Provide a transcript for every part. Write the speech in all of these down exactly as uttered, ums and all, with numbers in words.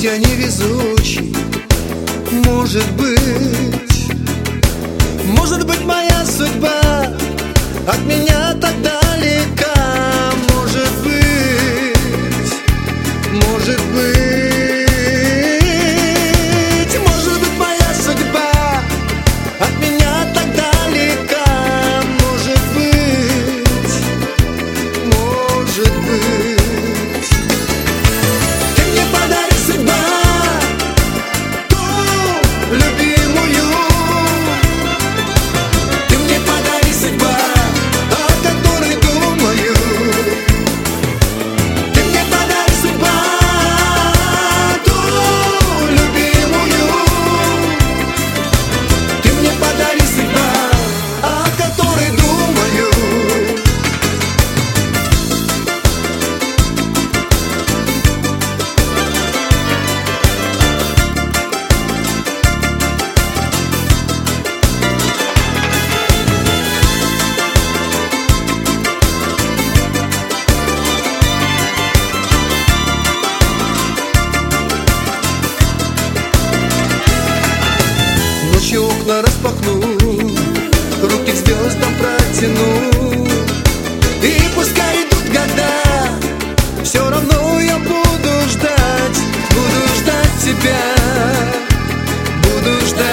я невезучий, может быть, может быть, моя судьба от меня так далека. Может быть, может быть, может быть, моя судьба от меня так далека. Может быть, может быть, ты мне подари, судьба, ту любимую. Ты мне подари, судьба, о которой думаю. Ты мне подари, судьба, ту любимую. Ты мне подари, судьба, о которой думаю. Ночью окна распахну, руки к звездам протяну, и пускай идут года, все равно я буду ждать, буду ждать тебя, буду ждать.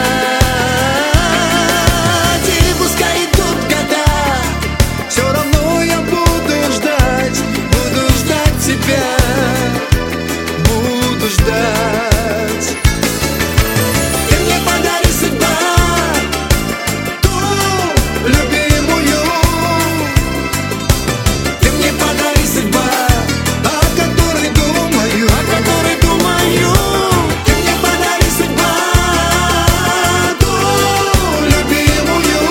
И пускай идут года, все равно я буду ждать, буду ждать тебя, буду ждать. Ты мне подари, судьба, ту любимую. Ты мне подари, судьба, о которой думаю, о которой думаю. Ты мне подари, судьба, ту любимую.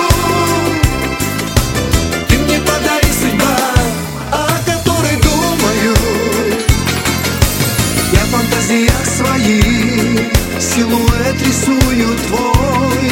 Ты мне подари, судьба, о которой думаю. Я в фантазиях своих силуэт рисую твой,